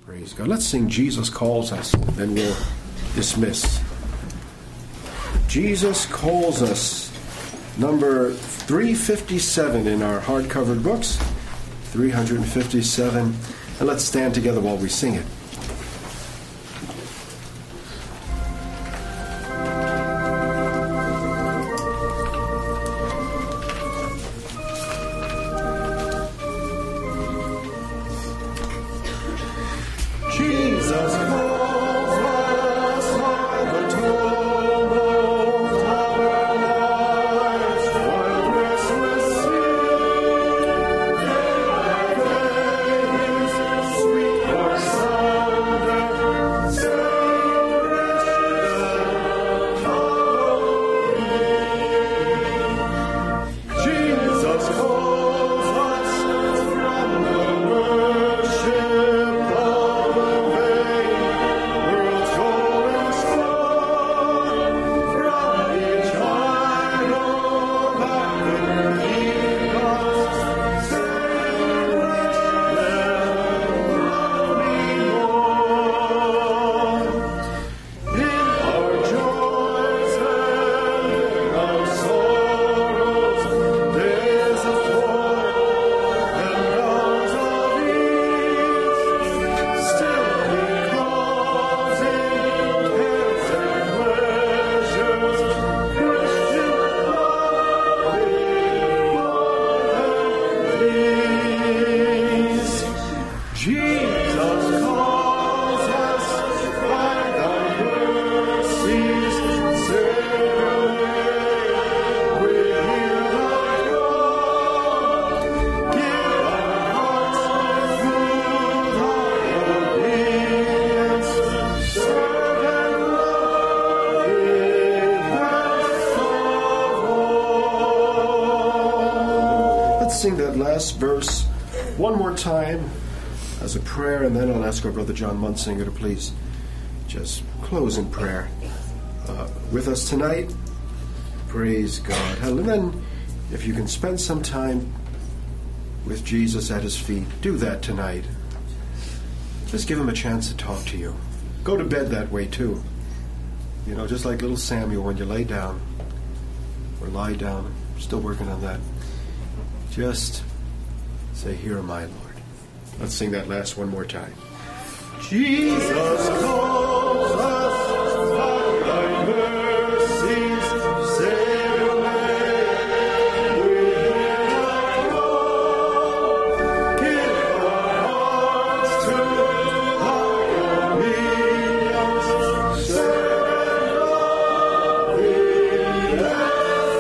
Praise God. Let's sing Jesus Calls Us, then we'll dismiss. Jesus Calls Us, number 357 in our hardcover books, 357. And let's stand together while we sing it. Sing that last verse one more time as a prayer, and then I'll ask our brother John Munsinger to please just close in prayer with us tonight. Praise God. And then if you can spend some time with Jesus at his feet, do that tonight. Just give him a chance to talk to you. Go to bed that way too. You know, just like little Samuel, when you lay down or lie down. I'm still working on that. Just say, "Here am I, Lord." Let's sing that last one more time. Jesus calls us by thy mercies, save away. We hear thy call. Give our hearts to thy obedience. Serve and love thee and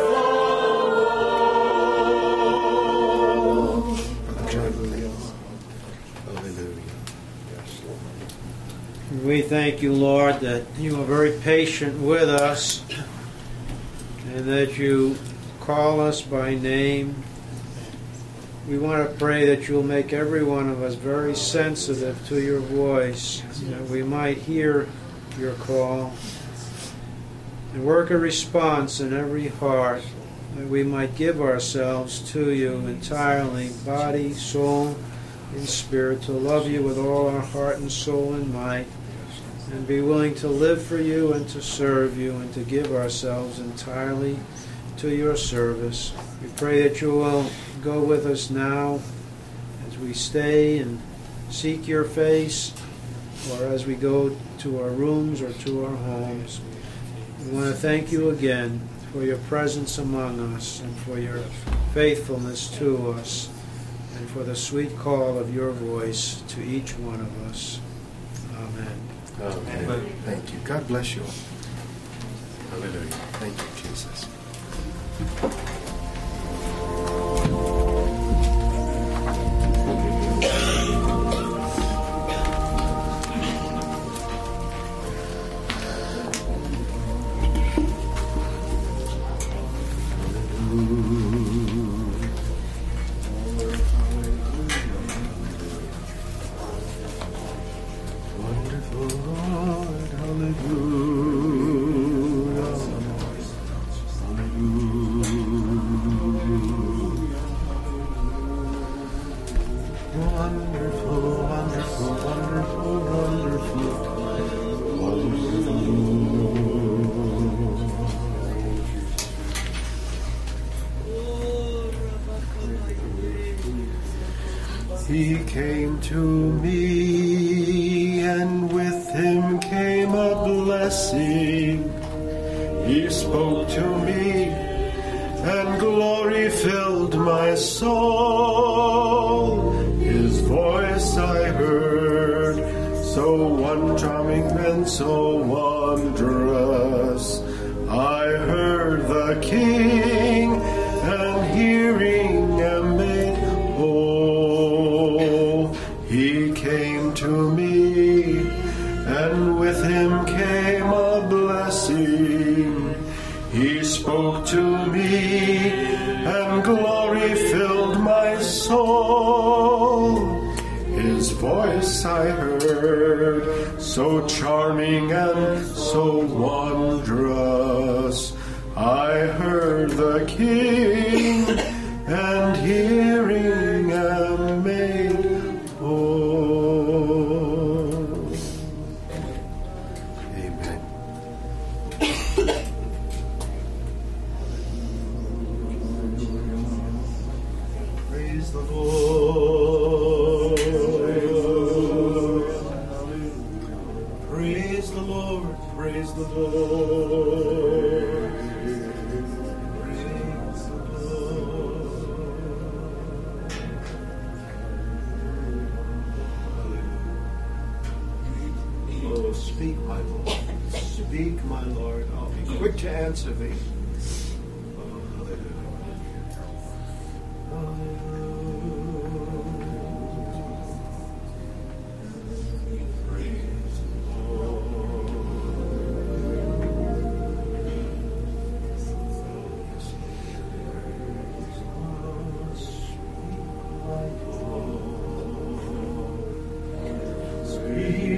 We thank you, Lord, that you are very patient with us and that you call us by name. We want to pray that you'll make every one of us very sensitive to your voice, that we might hear your call and work a response in every heart, that we might give ourselves to you entirely, body, soul, and spirit, to love you with all our heart and soul and might, and be willing to live for you and to serve you and to give ourselves entirely to your service. We pray that you will go with us now as we stay and seek your face, or as we go to our rooms or to our homes. We want to thank you again for your presence among us and for your faithfulness to us and for the sweet call of your voice to each one of us. Amen. Amen. Thank you. God bless you. Hallelujah. Thank you, Jesus. Hallelujah. to me, and with him came a blessing. He spoke to me, and glory filled my soul. His voice I heard, so one charming and so wondrous. I heard the King, and hearing am made whole. He came to me, and with him came a blessing. He spoke to me, and glory filled my soul. His voice I heard, so charming and so wondrous. I heard the King, and hearing am made whole. Amen. Praise the Lord. Praise the Lord. Praise the Lord. Praise the Lord. Oh, speak, my Lord. Speak, my Lord. I'll be quick to answer thee. Oh, hallelujah. Praise the Lord. Speak,